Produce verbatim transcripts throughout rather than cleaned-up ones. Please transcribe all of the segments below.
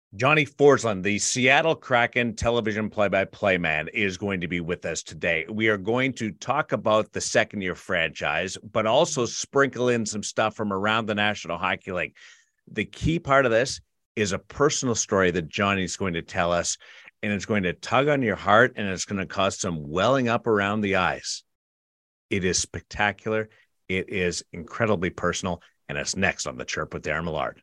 Johnny Forsland, the Seattle Kraken television play-by-play man, is going to be with us today. We are going to talk about the second-year franchise, but also sprinkle in some stuff from around the National Hockey League. The key part of this is a personal story that Johnny's going to tell us, and it's going to tug on your heart, and it's going to cause some welling up around the eyes. It is spectacular. It is incredibly personal, and it's next on The Chirp with Darren Millard.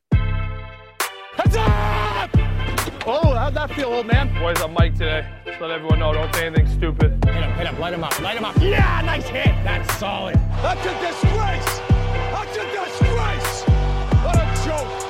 Heads up! Oh, how'd that feel, old man? Boys, I'm Mike today. Just let everyone know, don't say anything stupid. Hit him, hit him, light him up, light him up. Yeah, nice hit. That's solid. That's a disgrace. That's a disgrace. What a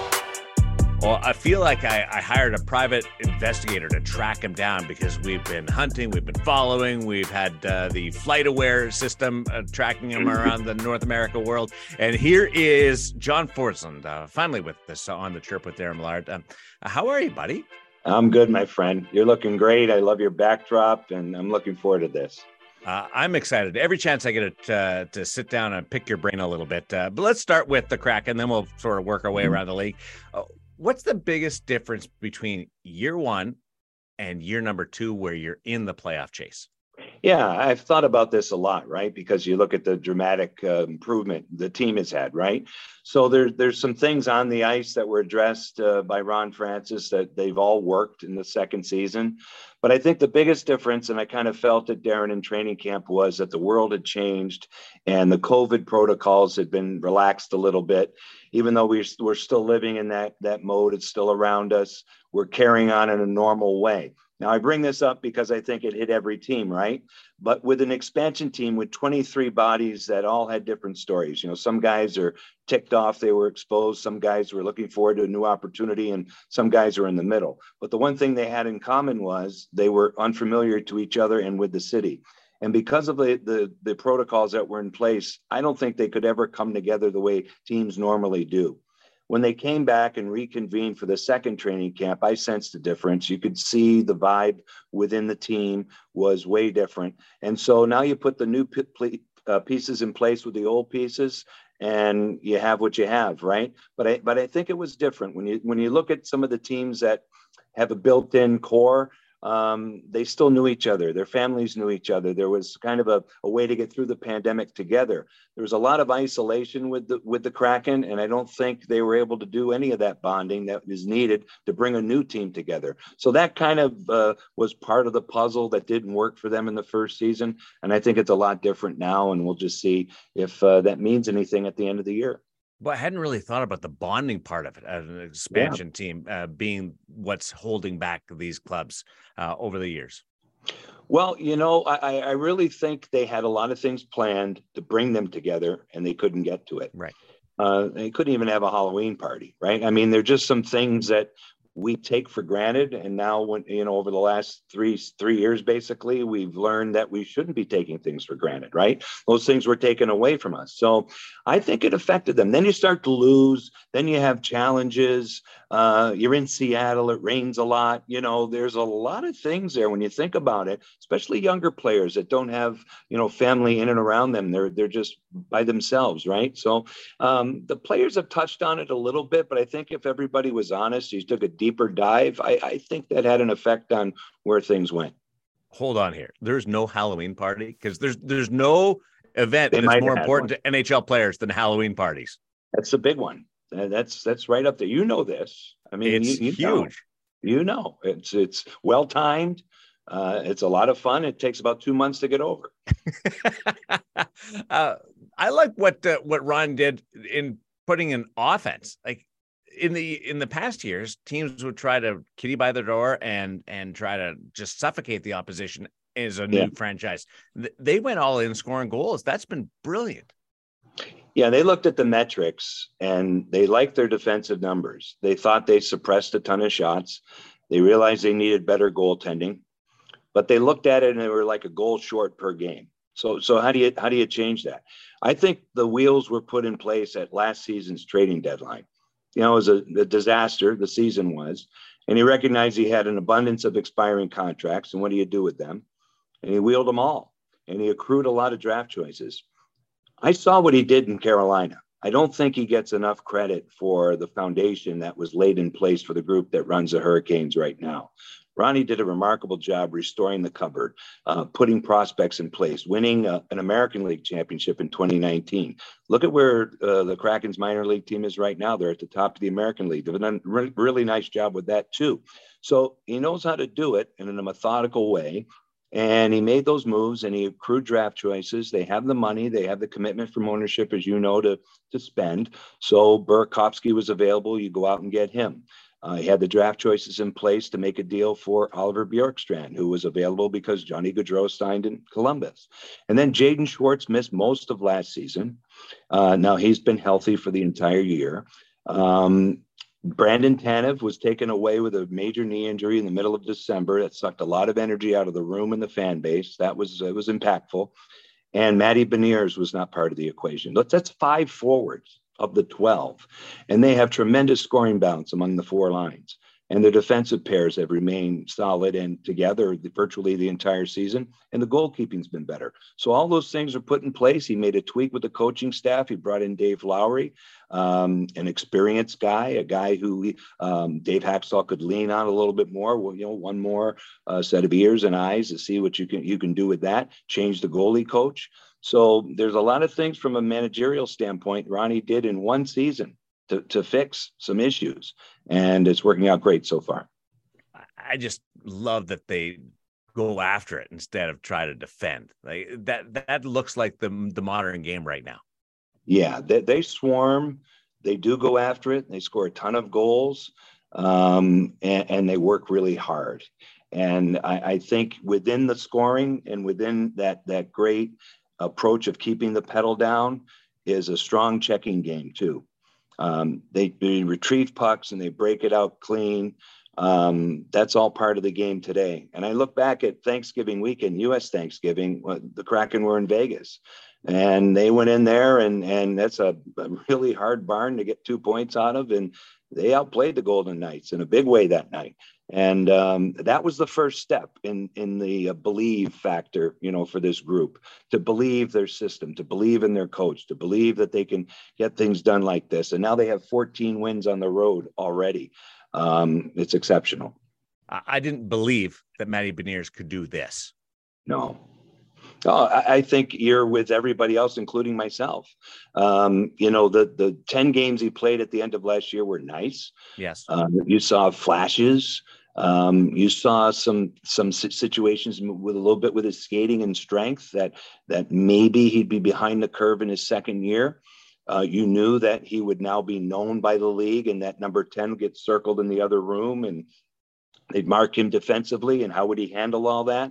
joke. Well, I feel like I, I hired a private investigator to track him down because we've been hunting, we've been following, we've had uh, the FlightAware system uh, tracking him around the North America world. And here is John Forsland, uh, finally with us on The Chirp with Darren Millard. Um, how are you, buddy? I'm good, my friend. You're looking great. I love your backdrop, and I'm looking forward to this. Uh, I'm excited. Every chance I get to, uh, to sit down and pick your brain a little bit. Uh, but let's start with the Kraken, and then we'll sort of work our way mm-hmm. around the league. Uh, what's the biggest difference between year one and year number two where you're in the playoff chase? Yeah, I've thought about this a lot, right? Because you look at the dramatic uh, improvement the team has had, right? So there, there's some things on the ice that were addressed uh, by Ron Francis that they've all worked in the second season. But I think the biggest difference, and I kind of felt it, Darren, in training camp, was that the world had changed and the COVID protocols had been relaxed a little bit. Even though we're, we're still living in that, that mode, it's still around us. We're carrying on in a normal way. Now, I bring this up because I think it hit every team, right? But with an expansion team with twenty-three bodies that all had different stories, you know, some guys are ticked off, they were exposed, some guys were looking forward to a new opportunity, and some guys are in the middle. But the one thing they had in common was they were unfamiliar to each other and with the city. And because of the, the, the protocols that were in place, I don't think they could ever come together the way teams normally do. When they came back and reconvened for the second training camp, I sensed a difference. You could see the vibe within the team was way different. And so now you put the new p- uh, pieces in place with the old pieces, and you have what you have, right? But I, but I think it was different. When you, when you look at some of the teams that have a built-in core, um, they still knew each other. Their families knew each other. There was kind of a, a way to get through the pandemic together. There was a lot of isolation with the with the Kraken, and I don't think they were able to do any of that bonding that is needed to bring a new team together. So that kind of uh, was part of the puzzle that didn't work for them in the first season, and I think it's a lot different now, and we'll just see if uh, that means anything at the end of the year. Well, I hadn't really thought about the bonding part of it as an expansion yeah. team uh, being what's holding back these clubs uh, over the years. Well, you know, I, I really think they had a lot of things planned to bring them together, and they couldn't get to it. Right. Uh, they couldn't even have a Halloween party, right? I mean, they're just some things that we take for granted. And now, when, you know, over the last three, three years, basically, we've learned that we shouldn't be taking things for granted, right? Those things were taken away from us. So I think it affected them. Then you start to lose. Then you have challenges. Uh, you're in Seattle. It rains a lot. You know, there's a lot of things there when you think about it, especially younger players that don't have, you know, family in and around them. They're, they're just by themselves, right? So um, the players have touched on it a little bit, but I think if everybody was honest, you took a deep deeper dive, I, I think that had an effect on where things went. Hold on here. There's no Halloween party because there's there's no event they that's more important one. to N H L players than Halloween parties. That's the big one. That's that's right up there. You know this. I mean, it's you, you huge. Know. You know, it's it's well timed. Uh, it's a lot of fun. It takes about two months to get over. uh, I like what uh, what Ron did in putting an offense like. In the in the past years, teams would try to kitty by the door and and try to just suffocate the opposition as a new yeah. franchise. They went all in scoring goals. That's been brilliant. Yeah, they looked at the metrics and they liked their defensive numbers. They thought they suppressed a ton of shots. They realized they needed better goaltending, but they looked at it and they were like a goal short per game. So so how do you how do you change that? I think the wheels were put in place at last season's trading deadline. You know, it was a, a disaster, the season was, and he recognized he had an abundance of expiring contracts, and what do you do with them? And he wheeled them all, and he accrued a lot of draft choices. I saw what he did in Carolina. I don't think he gets enough credit for the foundation that was laid in place for the group that runs the Hurricanes right now. Ronnie did a remarkable job restoring the cupboard, uh, putting prospects in place, winning uh, an American League championship in twenty nineteen. Look at where uh, the Kraken's minor league team is right now. They're at the top of the American League. They've done a re- really nice job with that too. So he knows how to do it in a methodical way. And he made those moves and he accrued draft choices. They have the money. They have the commitment from ownership, as you know, to, to spend. So Burakovsky was available. You go out and get him. Uh, he had the draft choices in place to make a deal for Oliver Bjorkstrand, who was available because Johnny Gaudreau signed in Columbus. And then Jaden Schwartz missed most of last season. Uh, now he's been healthy for the entire year. Um, Brandon Tanev was taken away with a major knee injury in the middle of December. That sucked a lot of energy out of the room and the fan base. That was, it was impactful. And Matty Beniers was not part of the equation. That's, that's five forwards of the twelve. And they have tremendous scoring balance among the four lines. And the defensive pairs have remained solid and together virtually the entire season. And the goalkeeping's been better. So all those things are put in place. He made a tweak with the coaching staff. He brought in Dave Lowry, um, an experienced guy, a guy who um, Dave Hacksaw could lean on a little bit more. Well, you know, one more uh, set of ears and eyes to see what you can you can do with that. Change the goalie coach. So there's a lot of things from a managerial standpoint Ronnie did in one season to, to fix some issues, and it's working out great so far. I just love that they go after it instead of try to defend. Like that, that looks like the, the modern game right now. Yeah, they, they swarm. They do go after it. They score a ton of goals, um, and, and they work really hard. And I, I think within the scoring and within that that great approach of keeping the pedal down is a strong checking game too. Um, they, they retrieve pucks and they break it out clean. Um, that's all part of the game today. And I look back at Thanksgiving weekend, U S Thanksgiving, the Kraken were in Vegas and they went in there and, and that's a, a really hard barn to get two points out of. And they outplayed the Golden Knights in a big way that night. And um, that was the first step in, in the uh, believe factor, you know, for this group, to believe their system, to believe in their coach, to believe that they can get things done like this. And now they have fourteen wins on the road already. Um, it's exceptional. I didn't believe that Matty Beniers could do this. No. Oh, I, I think you're with everybody else, including myself. Um, you know, the the ten games he played at the end of last year were nice. Yes. Um, you saw flashes. Um, you saw some some situations with a little bit with his skating and strength that that maybe he'd be behind the curve in his second year. Uh, you knew that he would now be known by the league, and that number ten gets circled in the other room, and they'd mark him defensively. And how would he handle all that?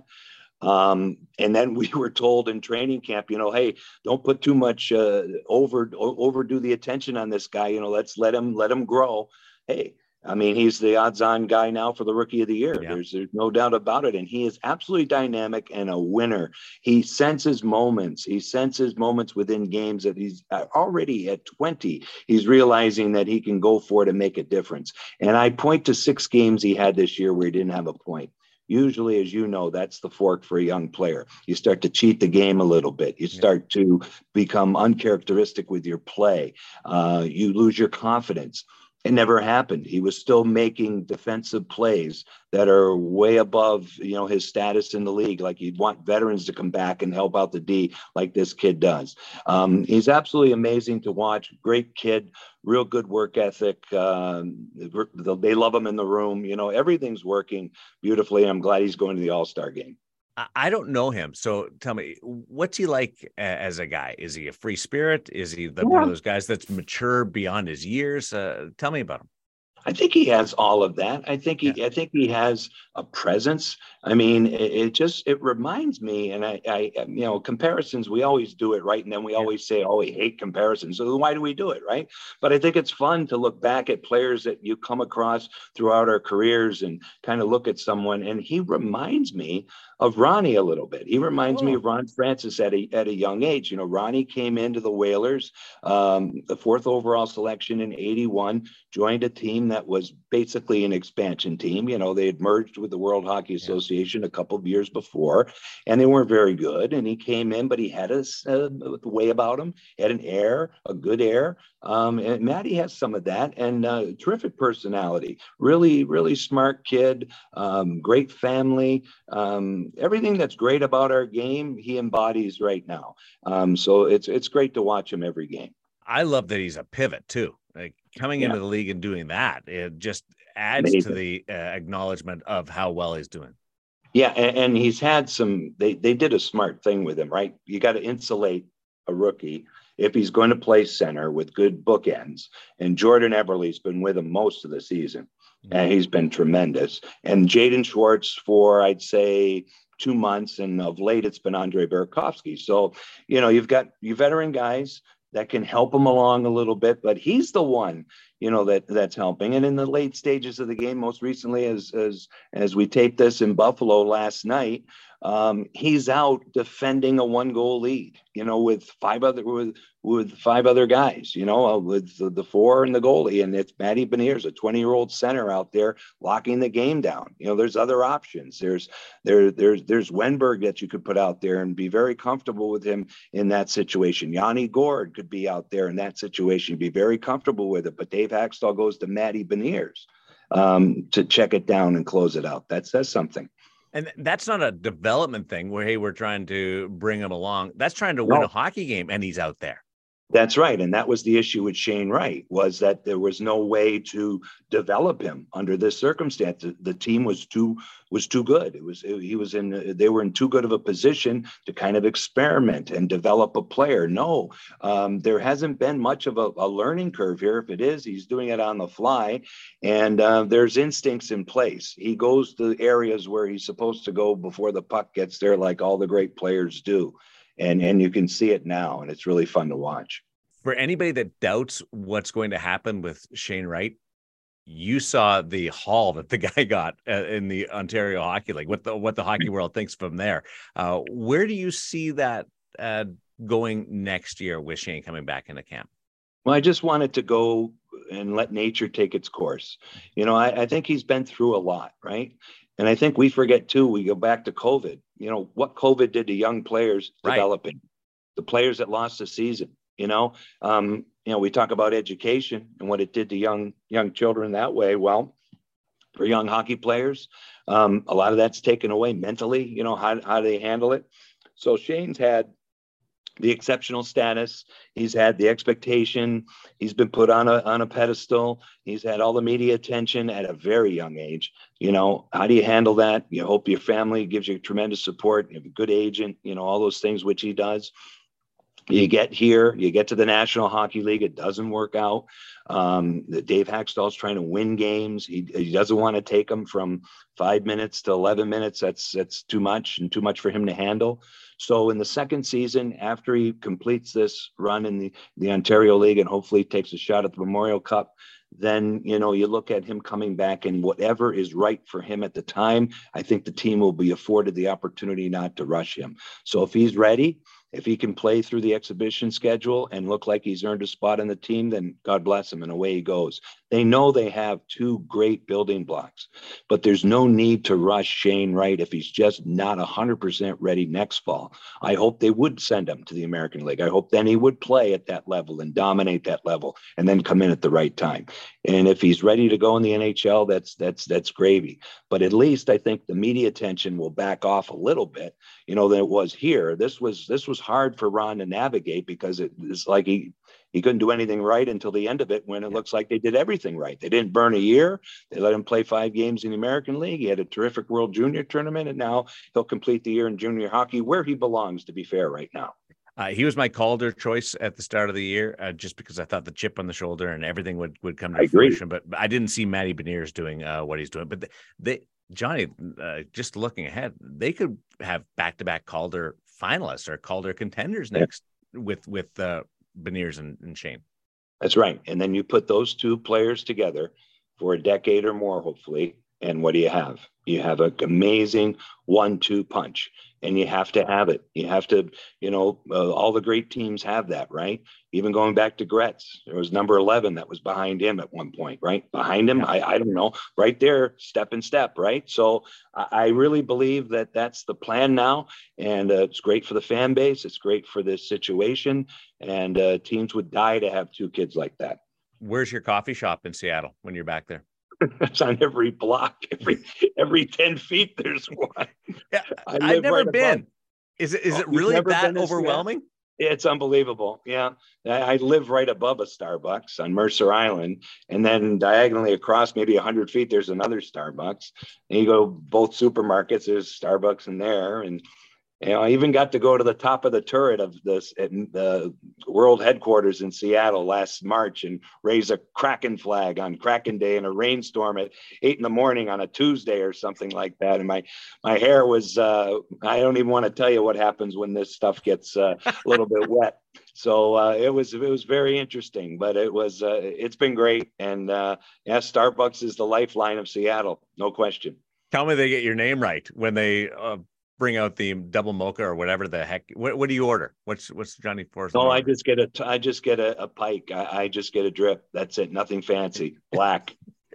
Um, and then we were told in training camp, you know, hey, don't put too much uh, over overdo the attention on this guy. You know, let's let him let him grow. Hey. I mean, he's the odds-on guy now for the Rookie of the Year. Yeah. There's, there's no doubt about it. And he is absolutely dynamic and a winner. He senses moments. He senses moments within games that he's already at twenty. He's realizing that he can go for it and make a difference. And I point to six games he had this year where he didn't have a point. Usually, as you know, that's the fork for a young player. You start to cheat the game a little bit. You start to become uncharacteristic with your play. Uh, you lose your confidence. It never happened. He was still making defensive plays that are way above, you know, his status in the league. Like you'd want veterans to come back and help out the D like this kid does. Um, he's absolutely amazing to watch. Great kid, real good work ethic. Um, they love him in the room. You know, everything's working beautifully. I'm glad he's going to the All-Star game. I don't know him. So tell me, what's he like as a guy? Is he a free spirit? Is he the, yeah. one of those guys that's mature beyond his years? Uh, tell me about him. I think he has all of that. I think he, yeah. I think he has a presence. I mean, it, it just, it reminds me, and I, I, you know, comparisons, we always do it, right? And then we yeah. always say, oh, we hate comparisons. So why do we do it, right? But I think it's fun to look back at players that you come across throughout our careers and kind of look at someone. And he reminds me of Ronnie a little bit. He reminds oh. me of Ron Francis at a, at a young age. You know, Ronnie came into the Whalers, um, the fourth overall selection in eighty-one, joined a team that was basically an expansion team. You know, they had merged with the World Hockey Association yeah. a couple of years before, and they weren't very good. And he came in, but he had a, a way about him, had an air, a good air. Um, and Matty has some of that, and uh, terrific personality. Really, really smart kid. Um, great family. Um, everything that's great about our game, he embodies right now. Um, so it's it's great to watch him every game. I love that he's a pivot too. Like coming yeah. into the league and doing that, it just adds Amazing. to the uh, acknowledgement of how well he's doing. Yeah, and, and he's had some. They they did a smart thing with him, right? You got to insulate a rookie if he's going to play center with good bookends. And Jordan Eberle's been with him most of the season, mm-hmm. and he's been tremendous. And Jaden Schwartz for I'd say two months, and of late it's been Andre Burakovsky. So you know you've got you veteran guys that can help him along a little bit, but he's the one, you know, that that's helping. And in the late stages of the game, most recently, as as as we taped this in Buffalo last night, um, he's out defending a one goal lead, you know, with five other with with five other guys, you know, uh, with the, the four and the goalie, and it's Matty Beniers, a twenty year old center out there locking the game down. You know, there's other options. There's there there's there's Wenberg that you could put out there and be very comfortable with him in that situation. Yanni Gord could be out there in that situation, be very comfortable with it. But Dave Haxtell goes to Matty Beniers um, to check it down and close it out. That says something. And that's not a development thing where, hey, we're trying to bring him along. That's trying to win no. a hockey game, and he's out there. That's right. And that was the issue with Shane Wright, was that there was no way to develop him under this circumstance. The, the team was too was too good. It was it, he was in they were in too good of a position to kind of experiment and develop a player. No, um, there hasn't been much of a, a learning curve here. If it is, he's doing it on the fly, and uh, there's instincts in place. He goes to areas where he's supposed to go before the puck gets there, like all the great players do. And and you can see it now, and it's really fun to watch. For anybody that doubts what's going to happen with Shane Wright, you saw the haul that the guy got uh, in the Ontario Hockey League, what the what the hockey world thinks from there. Uh, where do you see that uh, going next year with Shane coming back into camp? Well, I just wanted to go and let nature take its course. You know, I, I think he's been through a lot, right? And I think we forget, too, we go back to COVID, you know, what COVID did to young players right. developing, the players that lost the season, you know, um, you know, we talk about education and what it did to young, young children that way. Well, for young hockey players, um, a lot of that's taken away mentally, you know, how, how do they handle it? So Shane's had the exceptional status. He's had the expectation. He's been put on a on a pedestal. He's had all the media attention at a very young age. You know, how do you handle that? You hope your family gives you tremendous support. You have a good agent, you know, all those things, which he does. You get here, you get to the National Hockey League, it doesn't work out. Um, Dave Haxtell's trying to win games. He, he doesn't want to take them from five minutes to eleven minutes. That's that's too much and too much for him to handle. So in the second season, after he completes this run in the, the Ontario League and hopefully takes a shot at the Memorial Cup, then, you know, you look at him coming back and whatever is right for him at the time, I think the team will be afforded the opportunity not to rush him. So if he's ready, if he can play through the exhibition schedule and look like he's earned a spot on the team, then God bless him, and away he goes. They know they have two great building blocks, but there's no need to rush Shane Wright if he's just not one hundred percent ready next fall. I hope they would send him to the American League. I hope then he would play at that level and dominate that level and then come in at the right time. And if he's ready to go in the N H L, that's that's that's gravy. But at least I think the media attention will back off a little bit, you know, than it was here. This was this was hard for Ron to navigate because it, it's like he he couldn't do anything right until the end of it, when it looks like they did everything right. They didn't burn a year. They let him play five games in the American League. He had a terrific World Junior tournament, and now he'll complete the year in junior hockey, where he belongs, to be fair, right now. Uh, he was my Calder choice at the start of the year, uh, just because I thought the chip on the shoulder and everything would, would come to I fruition. agree. But, but I didn't see Matty Beniers doing uh, what he's doing. But they, they Johnny, uh, just looking ahead, they could have back-to-back Calder finalists or Calder contenders next yeah. with with uh, Beniers and, and Shane. That's right. And then you put those two players together for a decade or more, hopefully, And what do you have? You have an amazing one two punch, and you have to have it. You have to, you know, uh, all the great teams have that, right? Even going back to Gretz, there was number eleven that was behind him at one point, right? Behind him, I, I don't know, right there, step and step, right? So I, I really believe that that's the plan now. And uh, it's great for the fan base. It's great for this situation. And uh, teams would die to have two kids like that. Where's your coffee shop in Seattle when you're back there? It's on every block, every every ten feet. There's one. Yeah, I've never right been. Above. Is it is Oh, it really never that been overwhelming? It's unbelievable. Yeah, I, I live right above a Starbucks on Mercer Island, and then diagonally across, maybe a hundred feet, there's another Starbucks. And you go both supermarkets. There's Starbucks in there, and you know, I even got to go to the top of the turret of this at the world headquarters in Seattle last March and raise a Kraken flag on Kraken Day in a rainstorm at eight in the morning on a Tuesday or something like that. And my my hair was, uh, I don't even want to tell you what happens when this stuff gets uh, a little bit wet. So uh, it was it was very interesting, but it was uh, it's been great. And uh, yeah, Starbucks is the lifeline of Seattle, no question. Tell me they get your name right when they uh, bring out the double mocha or whatever the heck. What, what do you order? What's what's Johnny Force? No, I just get a I just get a, a pike. I, I just get a drip. That's it. Nothing fancy. Black.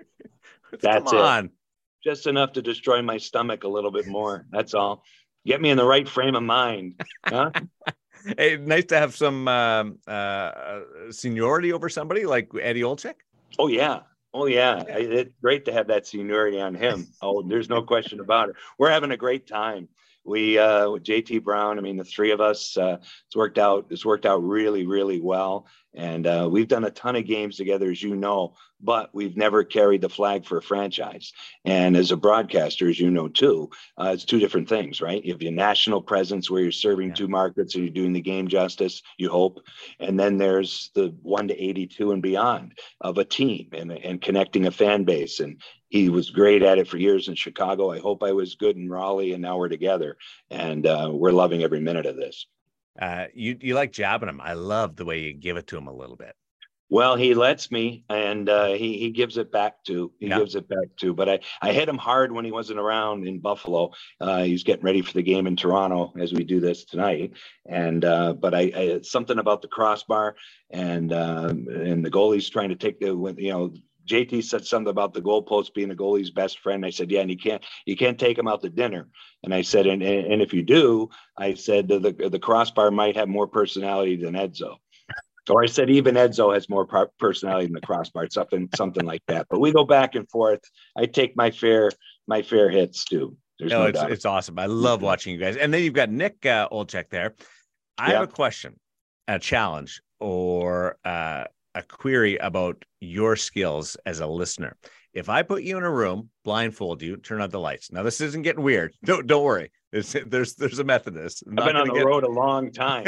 That's Come on. it. Just enough to destroy my stomach a little bit more. That's all. Get me in the right frame of mind. Huh? Hey, nice to have some um, uh, seniority over somebody like Eddie Olczyk. Oh yeah. Oh yeah. yeah. It's great to have that seniority on him. Oh, there's no question about it. We're having a great time. We uh with J T Brown, I mean, the three of us, uh it's worked out it's worked out really really well, and uh we've done a ton of games together, as you know, but we've never carried the flag for a franchise. And as a broadcaster, as you know too, uh, it's two different things, right? You have your national presence where you're serving yeah. two markets and you're doing the game justice, you hope, and then there's the one to eighty-two and beyond of a team and and connecting a fan base. And he was great at it for years in Chicago. I hope I was good in Raleigh, and now we're together, and uh, we're loving every minute of this. Uh, you you like jabbing him. I love the way you give it to him a little bit. Well, he lets me, and uh, he he gives it back to. He yeah. gives it back to. But I, I hit him hard when he wasn't around in Buffalo. Uh, he's getting ready for the game in Toronto as we do this tonight. And uh, but I, I something about the crossbar and uh, and the goalie's trying to take the you know. J T said something about the goalpost being a goalie's best friend. I said, yeah, and you can't, you can't take him out to dinner. And I said, and, and if you do, I said, the, the crossbar might have more personality than Edzo. Or I said, even Edzo has more personality than the crossbar, something, something like that. But we go back and forth. I take my fair, my fair hits too. There's no, no it's, doubt. It's awesome. I love mm-hmm. watching you guys. And then you've got Nick uh, Olczyk there. I yeah. have a question, a challenge, or uh, a query about your skills as a listener. If I put you in a room, blindfold you, turn out the lights. Now, this isn't getting weird. Don't don't worry. There's there's, there's a method to this. I've been on the get... road a long time.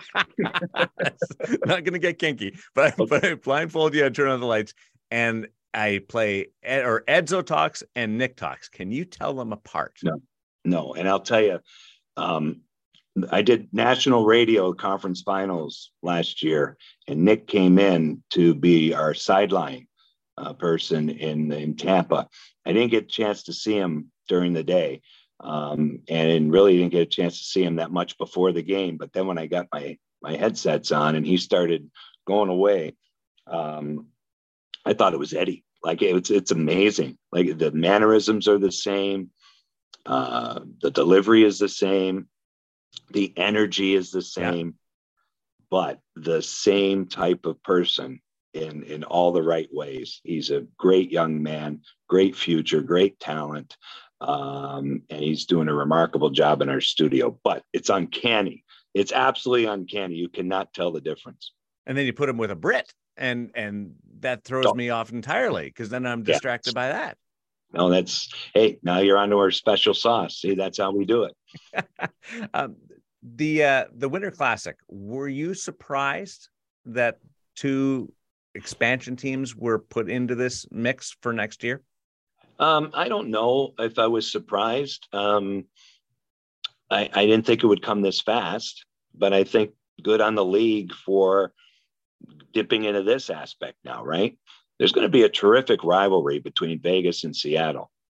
Not going to get kinky, but I, but I blindfold you and turn on the lights, and I play Ed, or Edzo talks and Nick talks. Can you tell them apart? No, no. And I'll tell you, um, I did national radio conference finals last year, and Nick came in to be our sideline uh, person in, in Tampa. I didn't get a chance to see him during the day, um, and really didn't get a chance to see him that much before the game. But then when I got my, my headsets on and he started going away, um, I thought it was Eddie. Like it's, it's amazing. Like the mannerisms are the same. Uh, the delivery is the same. The energy is the same, yeah. but the same type of person in, in all the right ways. He's a great young man, great future, great talent. Um, and he's doing a remarkable job in our studio, but it's uncanny. It's absolutely uncanny. You cannot tell the difference. And then you put him with a Brit, and, and that throws oh. me off entirely, because then I'm distracted yeah. by that. No, that's, hey, now you're onto our special sauce. See, that's how we do it. um, the uh, the Winter Classic, were you surprised that two expansion teams were put into this mix for next year? Um, I don't know if I was surprised. Um, I, I didn't think it would come this fast, but I think good on the league for dipping into this aspect now, right? There's going to be a terrific rivalry between Vegas and Seattle.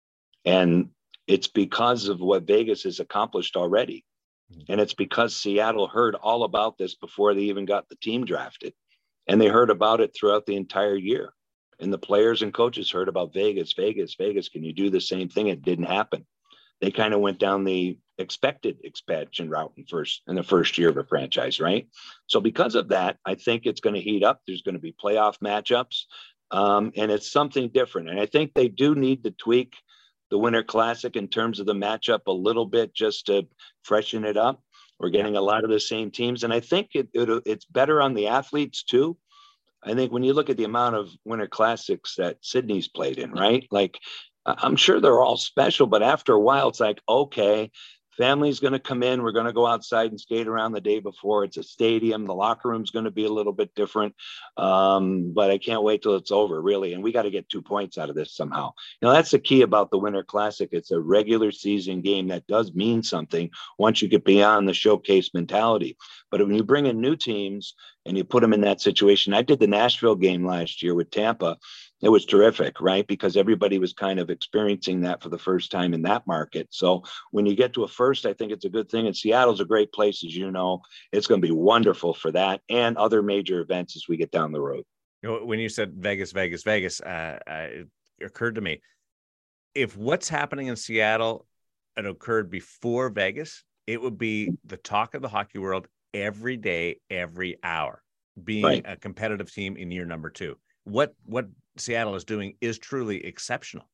And it's because of what Vegas has accomplished already. And it's because Seattle heard all about this before they even got the team drafted. And they heard about it throughout the entire year. And the players and coaches heard about Vegas, Vegas, Vegas. Can you do the same thing? It didn't happen. They kind of went down the expected expansion route in first in the first year of a franchise, right? So because of that, I think it's going to heat up. There's going to be playoff matchups, um, and it's something different. And I think they do need to tweak the Winter Classic in terms of the matchup a little bit just to freshen it up. We're getting a lot of the same teams, and I think it, it it's better on the athletes too. I think when you look at the amount of Winter Classics that Sydney's played in, right? Like, I'm sure they're all special, but after a while, it's like, okay, family's going to come in. We're going to go outside and skate around the day before. It's a stadium. The locker room's going to be a little bit different. Um, but I can't wait till it's over, really. And we got to get two points out of this somehow. You know, that's the key about the Winter Classic. It's a regular season game that does mean something once you get beyond the showcase mentality. But when you bring in new teams and you put them in that situation, I did the Nashville game last year with Tampa. It was terrific, right? Because everybody was kind of experiencing that for the first time in that market. So when you get to a first, I think it's a good thing. And Seattle's a great place, as you know. It's going to be wonderful for that and other major events as we get down the road. You know, when you said Vegas, Vegas, Vegas, uh, uh, it occurred to me, if what's happening in Seattle had occurred before Vegas, it would be the talk of the hockey world every day, every hour, being right. a competitive team in year number two. What what Seattle is doing is truly exceptional.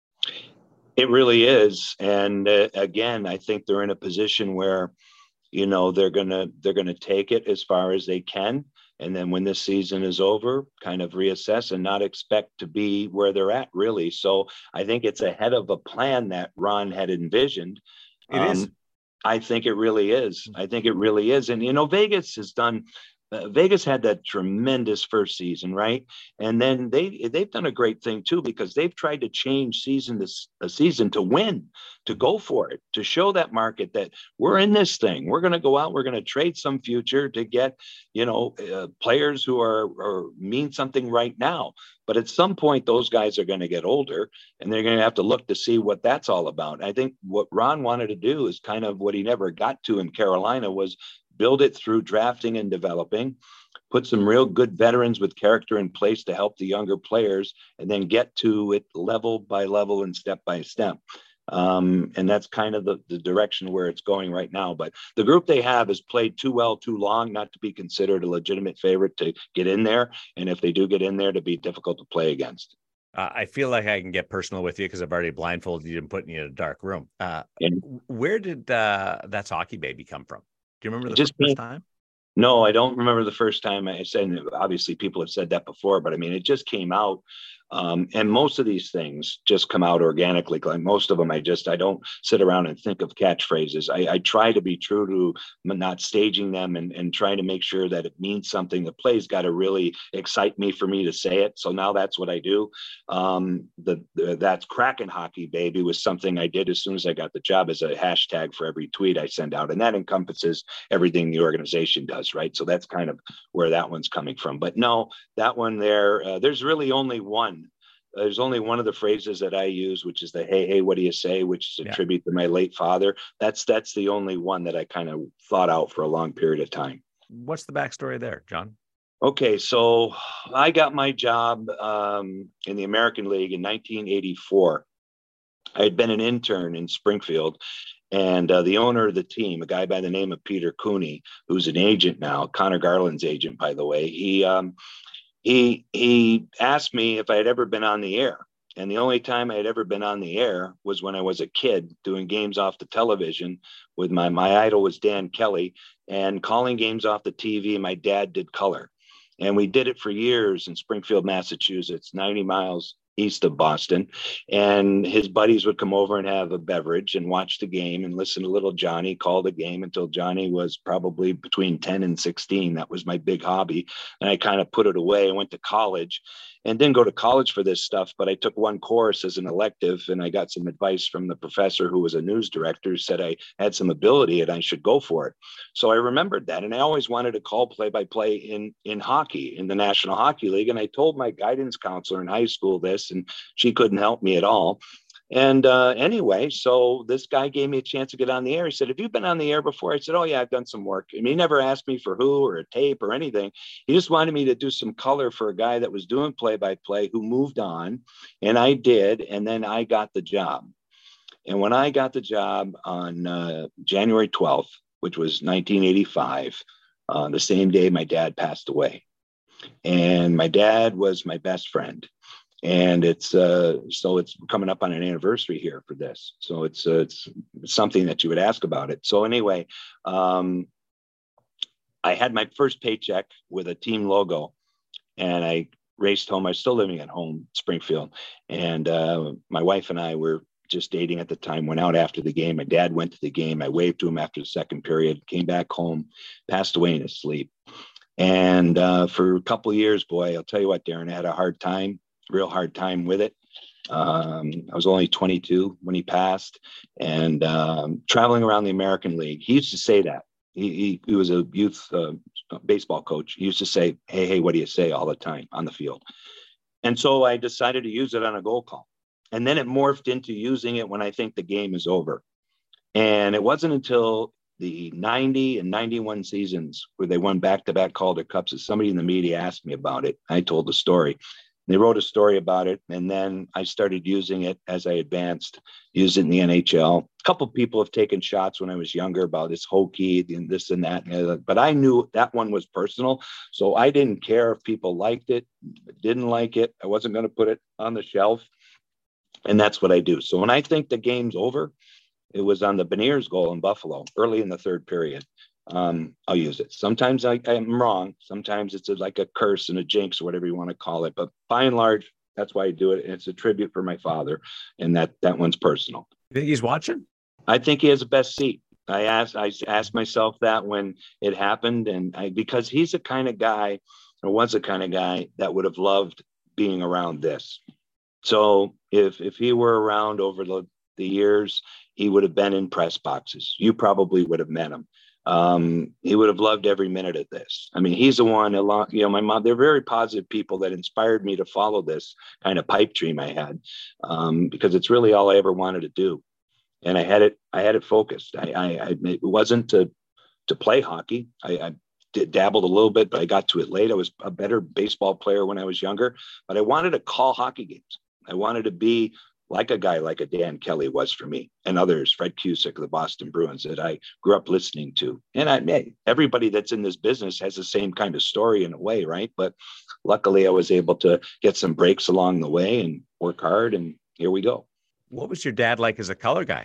It really is. And uh, again, I think they're in a position where, you know, they're going to they're going to take it as far as they can. And then when this season is over, kind of reassess and not expect to be where they're at, really. So I think it's ahead of a plan that Ron had envisioned. It um, is. I think it really is. I think it really is. And, you know, Vegas has done Uh, Vegas had that tremendous first season, right? And then they they've done a great thing too, because they've tried to change season to a season to win, to go for it, to show that market that we're in this thing. We're going to go out. We're going to trade some future to get, you know, uh, players who are, are mean something right now. But at some point, those guys are going to get older, and they're going to have to look to see what that's all about. I think what Ron wanted to do is kind of what he never got to in Carolina was build it through drafting and developing, put some real good veterans with character in place to help the younger players, and then get to it level by level and step by step. Um, and that's kind of the, the direction where it's going right now. But the group they have has played too well, too long, not to be considered a legitimate favorite to get in there. And if they do get in there, to be difficult to play against. Uh, I feel like I can get personal with you because I've already blindfolded you and put you in a dark room. Uh, and, where did uh, That's Hockey Baby come from? Do you remember the just first time? No, I don't remember the first time I said, obviously people have said that before, but I mean, it just came out. Um, and most of these things just come out organically. Like most of them, I just, I don't sit around and think of catchphrases. I, I try to be true to not staging them and, and trying to make sure that it means something. The play's got to really excite me for me to say it. So now that's what I do. Um, the, the That's Kraken Hockey Baby was something I did as soon as I got the job as a hashtag for every tweet I send out. And that encompasses everything the organization does, right? So that's kind of where that one's coming from. But no, that one there, uh, there's really only one. There's only one of the phrases that I use, which is the, hey, hey, what do you say? Which is a yeah. tribute to my late father. That's, that's the only one that I kind of thought out for a long period of time. What's the backstory there, John? Okay. So I got my job um, in the American League in nineteen eighty-four. I had been an intern in Springfield, and uh, the owner of the team, a guy by the name of Peter Cooney, who's an agent now, Connor Garland's agent, by the way, he, um, He he asked me if I had ever been on the air. And the only time I had ever been on the air was when I was a kid doing games off the television with my, my idol was Dan Kelly, and calling games off the T V. My dad did color. And we did it for years in Springfield, Massachusetts, ninety miles east of Boston. And his buddies would come over and have a beverage and watch the game and listen to little Johnny call the game until Johnny was probably between ten and sixteen. That was my big hobby. And I kind of put it away. I went to college and didn't go to college for this stuff, but I took one course as an elective, and I got some advice from the professor who was a news director, who said I had some ability and I should go for it. So I remembered that. And I always wanted to call play-by-play in, in hockey, in the National Hockey League. And I told my guidance counselor in high school this, and she couldn't help me at all. And uh, anyway, so this guy gave me a chance to get on the air. He said, have you been on the air before? I said, oh, yeah, I've done some work. I mean, he never asked me for who or a tape or anything. He just wanted me to do some color for a guy that was doing play-by-play who moved on. And I did. And then I got the job. And when I got the job on uh, January twelfth, which was nineteen eighty-five, uh, the same day my dad passed away. And my dad was my best friend. And it's uh, so it's coming up on an anniversary here for this. So it's uh, it's something that you would ask about it. So anyway, um, I had my first paycheck with a team logo, and I raced home. I was still living at home, Springfield, and uh, my wife and I were just dating at the time. Went out after the game. My dad went to the game. I waved to him after the second period. Came back home, passed away in his sleep. And uh, for a couple of years, boy, I'll tell you what, Darren, I had a hard time. Real hard time with it. Um, I was only twenty-two when he passed, and um, traveling around the American League. He used to say that. He, he, he was a youth uh, baseball coach. He used to say, hey, hey, what do you say all the time on the field? And so I decided to use it on a goal call. And then it morphed into using it when I think the game is over. And it wasn't until the ninety and ninety-one seasons where they won back-to-back Calder Cups that somebody in the media asked me about it. I told the story. They wrote a story about it, and then I started using it as I advanced, used it in the N H L. A couple of people have taken shots when I was younger about this hokey and this and that, but I knew that one was personal, so I didn't care if people liked it, didn't like it. I wasn't going to put it on the shelf, and that's what I do. So when I think the game's over, it was on the Beniers goal in Buffalo, early in the third period. Um, I'll use it. Sometimes I, I'm wrong. Sometimes it's a, like a curse and a jinx or whatever you want to call it. But by and large, that's why I do it. And it's a tribute for my father. And that, that one's personal. You think he's watching? I think he has the best seat. I asked, I asked myself that when it happened. And I, because he's the kind of guy, or was the kind of guy that would have loved being around this. So if, if he were around over the, the years, he would have been in press boxes. You probably would have met him. Um, he would have loved every minute of this. I mean, he's the one, along, you know, my mom, they're very positive people that inspired me to follow this kind of pipe dream I had, um, because it's really all I ever wanted to do. And I had it, I had it focused. I, I, I it wasn't to, to play hockey. I, I did, dabbled a little bit, but I got to it late. I was a better baseball player when I was younger, but I wanted to call hockey games. I wanted to be like a guy like a Dan Kelly was for me, and others, Fred Cusick, the Boston Bruins, that I grew up listening to. And I may, everybody that's in this business has the same kind of story in a way, right? But luckily I was able to get some breaks along the way and work hard, and here we go. What was your dad like as a color guy?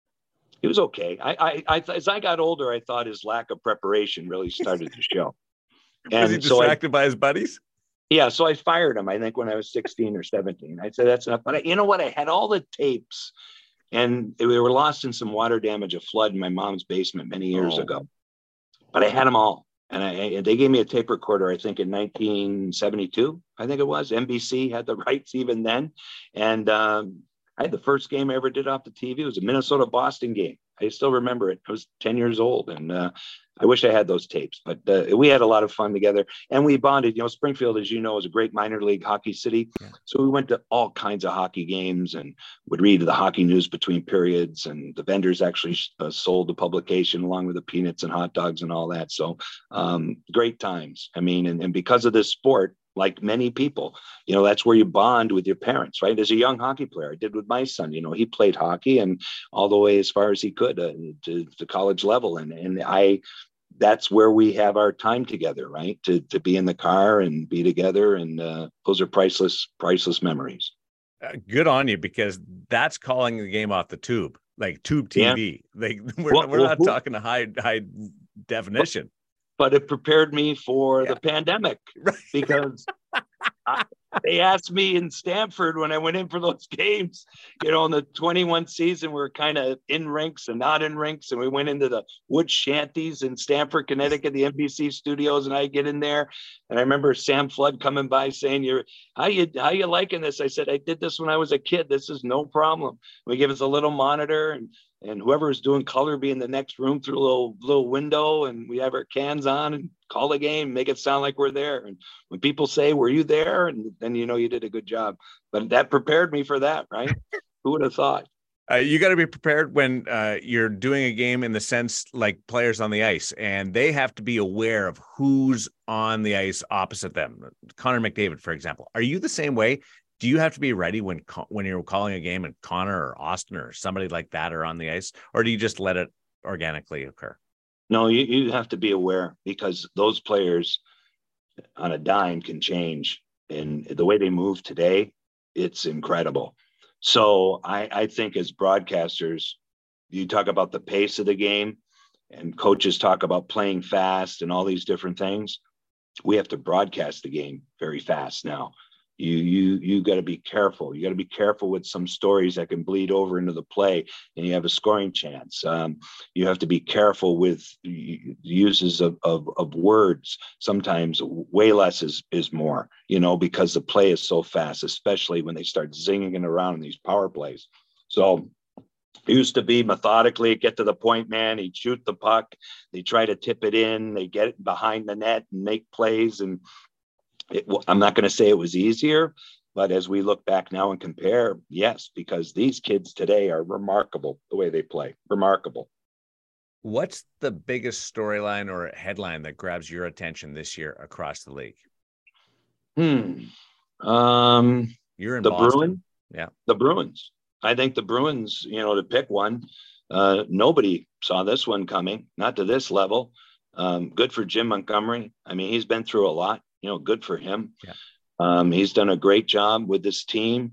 He was okay. I, I, I as I got older, I thought his lack of preparation really started to show. And was he distracted so I, by his buddies? Yeah, so I fired him, I think, when I was sixteen or seventeen. I said, that's enough. But I, you know what? I had all the tapes, and we were lost in some water damage, a flood in my mom's basement many years oh. ago. But I had them all. And, I, and they gave me a tape recorder, I think, in nineteen seventy-two, I think it was. N B C had the rights even then. And um, I had the first game I ever did off the T V. It was a Minnesota-Boston game. I still remember it. I was ten years old, and uh, I wish I had those tapes, but uh, we had a lot of fun together, and we bonded. You know, Springfield, as you know, is a great minor league hockey city. Yeah. So we went to all kinds of hockey games and would read the hockey news between periods, and the vendors actually uh, sold the publication along with the peanuts and hot dogs and all that. So um, great times. I mean, and, and because of this sport, like many people, you know, that's where you bond with your parents, right? As a young hockey player, I did with my son. You know, he played hockey and all the way as far as he could uh, to the college level. And, and I, that's where we have our time together, right? To, to be in the car and be together. And uh, those are priceless, priceless memories. Uh, good on you, because that's calling the game off the tube, like tube T V. Yeah. Like we're, well, we're not well, talking to high, high definition. But it prepared me for yeah. the pandemic, right. because I, they asked me in Stamford when I went in for those games, you know, in the twenty-one season, we were kind of in rinks and not in rinks. And we went into the wood shanties in Stamford, Connecticut, the N B C studios, and I get in there. And I remember Sam Flood coming by saying, "You're how you how you liking this?" I said, "I did this when I was a kid. This is no problem." We give us a little monitor, and And whoever is doing color be in the next room through a little little window, and we have our cans on and call the game, make it sound like we're there. And when people say, "Were you there?" and then you know you did a good job. But that prepared me for that, right? Who would have thought? Uh, you got to be prepared when uh, you're doing a game in the sense like players on the ice, and they have to be aware of who's on the ice opposite them. Connor McDavid, for example. Are you the same way? Do you have to be ready when when you're calling a game and Connor or Austin or somebody like that are on the ice, or do you just let it organically occur? No, you, you have to be aware, because those players on a dime can change. And the way they move today, it's incredible. So I, I think as broadcasters, you talk about the pace of the game, and coaches talk about playing fast and all these different things. We have to broadcast the game very fast now. You you you got to be careful. You got to be careful with some stories that can bleed over into the play, and you have a scoring chance. Um, you have to be careful with uses of, of of words. Sometimes way less is is more, you know, because the play is so fast, especially when they start zinging it around in these power plays. So it used to be methodically get to the point man. He'd shoot the puck. They try to tip it in. They get it behind the net and make plays. And It, I'm not going to say it was easier, but as we look back now and compare, yes, because these kids today are remarkable the way they play. Remarkable. What's the biggest storyline or headline that grabs your attention this year across the league? Hmm. Um, You're in the Boston. Bruins. Yeah. The Bruins. I think the Bruins, you know, to pick one, uh, nobody saw this one coming, not to this level. Um, good for Jim Montgomery. I mean, he's been through a lot. You know, good for him. Yeah. Um, he's done a great job with this team.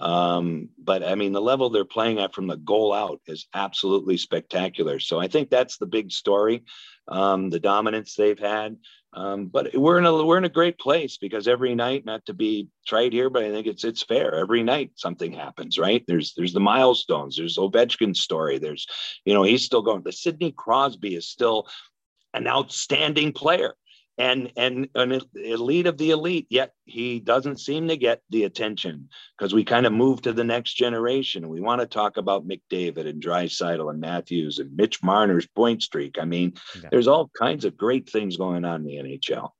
Um, but I mean, the level they're playing at from the goal out is absolutely spectacular. So I think that's the big story, um, the dominance they've had. Um, but we're in a we're in a great place, because every night, not to be trite here, but I think it's it's fair. Every night something happens, right? There's there's the milestones. There's Ovechkin's story. There's, you know, he's still going. The Sidney Crosby is still an outstanding player. And, and an elite of the elite, yet he doesn't seem to get the attention, because we kind of move to the next generation. We want to talk about McDavid and Draisaitl and Matthews and Mitch Marner's point streak. I mean, yeah. There's all kinds of great things going on in the N H L.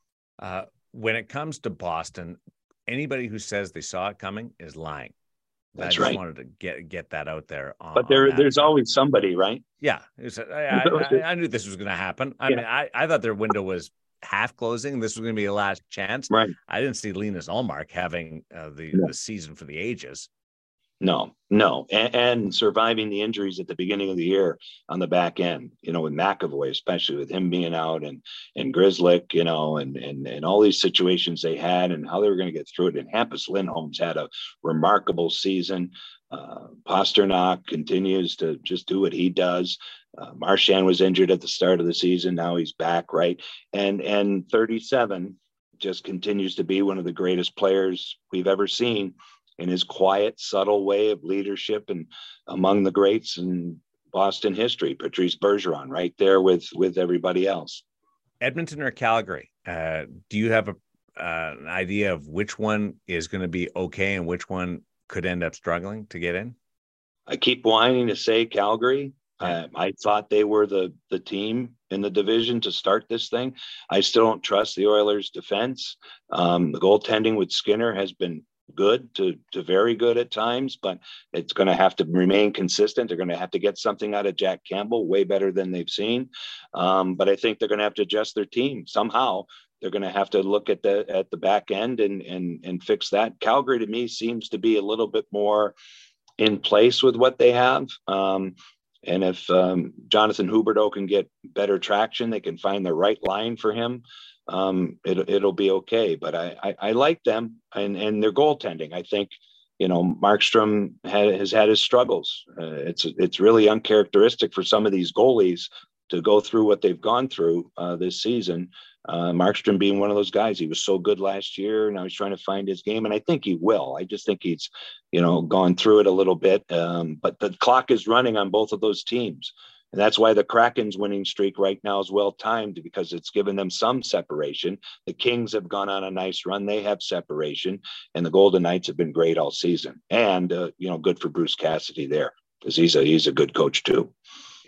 Uh, when it comes to Boston, anybody who says they saw it coming is lying. That's I just right. wanted to get get that out there. On, but there, on there's always somebody, right? Yeah. It was, I, I, I knew this was going to happen. I yeah. mean, I, I thought their window was half closing. This was going to be a last chance. Right. I didn't see Linus Ullmark having uh, the, no. the season for the ages. No, no. And, and surviving the injuries at the beginning of the year on the back end, you know, with McAvoy, especially with him being out, and, and Grzelcyk, you know, and, and, and all these situations they had and how they were going to get through it. And Hampus Lindholm's had a remarkable season. Uh, Pasternak continues to just do what he does. Uh, Marchand was injured at the start of the season. Now he's back, right? And and thirty-seven just continues to be one of the greatest players we've ever seen, in his quiet, subtle way of leadership, and among the greats in Boston history. Patrice Bergeron right there with, with everybody else. Edmonton or Calgary? Uh, do you have a uh, an idea of which one is going to be okay and which one could end up struggling to get in? I keep wanting to say Calgary. Uh, I thought they were the the team in the division to start this thing. I still don't trust the Oilers' defense. Um, the goaltending with Skinner has been good to, to very good at times, but it's going to have to remain consistent. They're going to have to get something out of Jack Campbell, way better than they've seen. Um, but I think they're going to have to adjust their team somehow. They're going to have to look at the at the back end and and and fix that. Calgary, to me, seems to be a little bit more in place with what they have. Um, And if um, Jonathan Huberdeau can get better traction, they can find the right line for him. Um, it, it'll be okay. But I, I, I like them and, and their goaltending. I think, you know, Markstrom had, has had his struggles. Uh, it's it's really uncharacteristic for some of these goalies to go through what they've gone through uh, this season. Uh, Markstrom being one of those guys. He was so good last year. Now he's trying to find his game, and I think he will. I just think he's, you know, gone through it a little bit. Um, but the clock is running on both of those teams. And that's why the Kraken's winning streak right now is well timed, because it's given them some separation. The Kings have gone on a nice run. They have separation, and the Golden Knights have been great all season. And, uh, you know, good for Bruce Cassidy there, because he's a, he's a good coach too.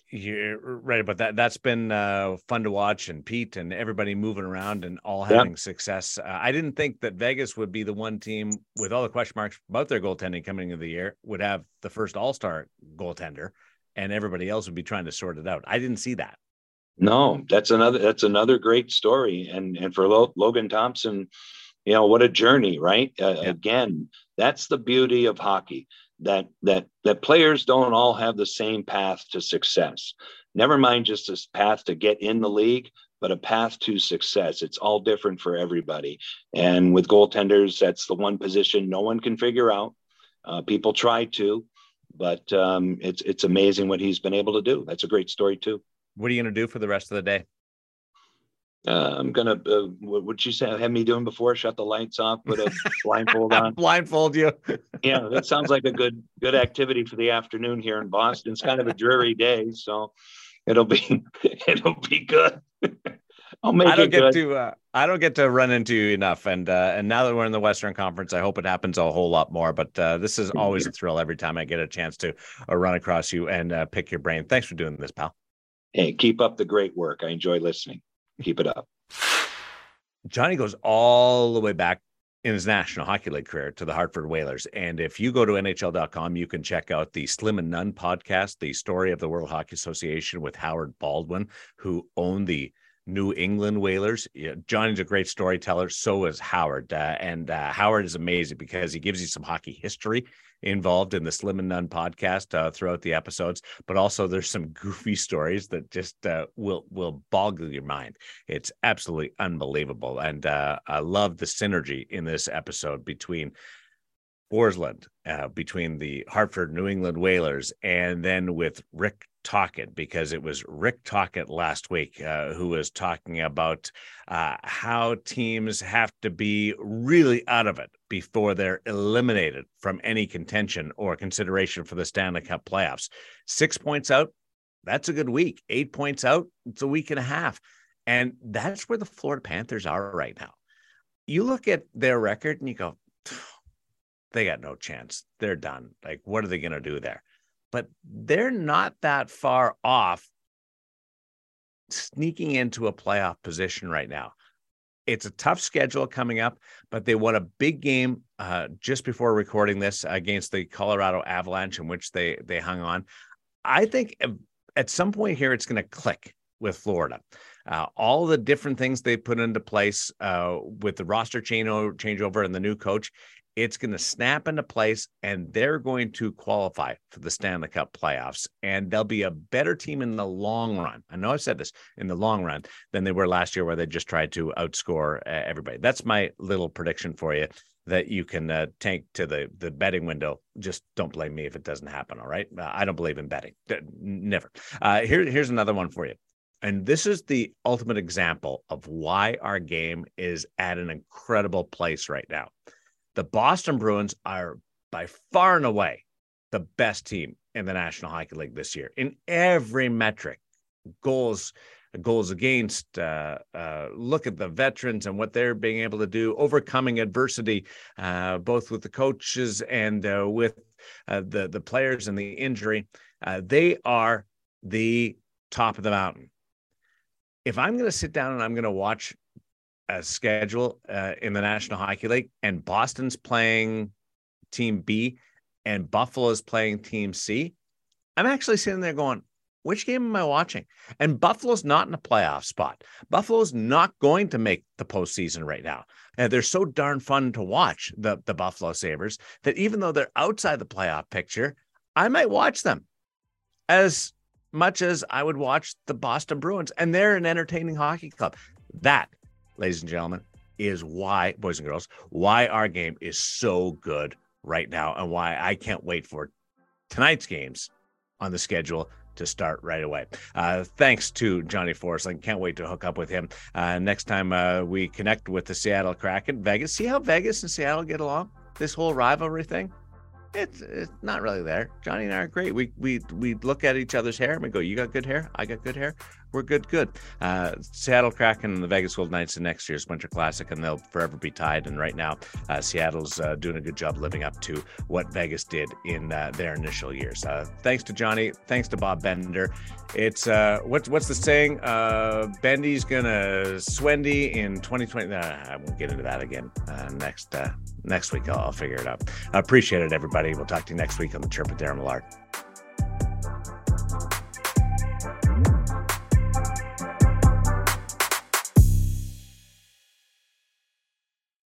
You're right about that. That's been uh, fun to watch, and Pete and everybody moving around and all having yeah. success. Uh, I didn't think that Vegas would be the one team with all the question marks about their goaltending coming into the year would have the first all-star goaltender, and everybody else would be trying to sort it out. I didn't see that. No, that's another that's another great story, and and for Lo- Logan Thompson, you know, what a journey, right? Uh, yeah. Again, that's the beauty of hockey. That that that players don't all have the same path to success. Never mind just a path to get in the league, but a path to success. It's all different for everybody. And with goaltenders, that's the one position no one can figure out. Uh, people try to, but um, it's it's amazing what he's been able to do. That's a great story too. What are you going to do for the rest of the day? Uh, I'm gonna. Uh, what would you say? Have me doing before? Shut the lights off. Put a blindfold on. Blindfold you. Yeah, that sounds like a good good activity for the afternoon here in Boston. It's kind of a dreary day, so it'll be it'll be good. I'll make I don't it get good. to. Uh, I don't get to run into you enough, and uh, and now that we're in the Western Conference, I hope it happens a whole lot more. But uh, this is always a thrill every time I get a chance to uh, run across you and uh, pick your brain. Thanks for doing this, pal. Hey, keep up the great work. I enjoy listening. Keep it up. Johnny goes all the way back in his National Hockey League career to the Hartford Whalers. And if you go to N H L dot com, you can check out the Slim and Nunn podcast, the story of the World Hockey Association with Howard Baldwin, who owned the New England Whalers. Yeah, Johnny's a great storyteller. So is Howard. Uh, and uh, Howard is amazing because he gives you some hockey history involved in the Slim and Nunn podcast uh, throughout the episodes, but also there's some goofy stories that just uh, will will boggle your mind. It's absolutely unbelievable, and uh, I love the synergy in this episode between Forsland, uh, between the Hartford New England Whalers, and then with Rick Tocchet, because it was Rick Tocchet last week uh, who was talking about uh, how teams have to be really out of it before they're eliminated from any contention or consideration for the Stanley Cup playoffs. Six points out, that's a good week. Eight points out, it's a week and a half. And that's where the Florida Panthers are right now. You look at their record and you go, they got no chance. They're done. Like, what are they going to do there? But they're not that far off sneaking into a playoff position right now. It's a tough schedule coming up, but they won a big game uh, just before recording this against the Colorado Avalanche, in which they they hung on. I think at some point here, it's going to click with Florida. Uh, all the different things they put into place uh, with the roster change changeover and the new coach, it's going to snap into place, and they're going to qualify for the Stanley Cup playoffs, and they'll be a better team in the long run. I know I said this, in the long run, than they were last year, where they just tried to outscore uh, everybody. That's my little prediction for you that you can uh, tank to the, the betting window. Just don't blame me if it doesn't happen, all right? Uh, I don't believe in betting. Never. Uh, here, here's another one for you. And this is the ultimate example of why our game is at an incredible place right now. The Boston Bruins are by far and away the best team in the National Hockey League this year in every metric. Goals, goals against, uh, uh, look at the veterans and what they're being able to do, overcoming adversity, uh, both with the coaches and uh, with uh, the, the players and the injury. Uh, they are the top of the mountain. If I'm going to sit down and I'm going to watch a schedule uh, in the National Hockey League, and Boston's playing Team B and Buffalo's playing Team C, I'm actually sitting there going, which game am I watching? And Buffalo's not in a playoff spot. Buffalo's not going to make the postseason right now. And they're so darn fun to watch, the, the Buffalo Sabres, that even though they're outside the playoff picture, I might watch them as much as I would watch the Boston Bruins. And they're an entertaining hockey club. That, ladies and gentlemen, is why, boys and girls, why our game is so good right now, and why I can't wait for tonight's games on the schedule to start right away. Uh, thanks to Johnny Forsland. Can't wait to hook up with him uh, next time uh, we connect with the Seattle Kraken. Vegas, see how Vegas and Seattle get along? This whole rivalry thing? It's, it's not really there. Johnny and I are great. We we we look at each other's hair and we go, you got good hair, I got good hair. we're good, good. Uh, Seattle Kraken and the Vegas Golden Knights in next year's Winter Classic, and they'll forever be tied. And right now, uh, Seattle's uh, doing a good job living up to what Vegas did in uh, their initial years. Uh, thanks to Johnny. Thanks to Bob Bender. It's uh, what's what's the saying? Uh, Bendy's gonna Swendy in twenty twenty. Uh, I won't get into that again. Uh, next uh, next week, I'll, I'll figure it out. I appreciate it, everybody. We'll talk to you next week on the Chirp with Darren Millard.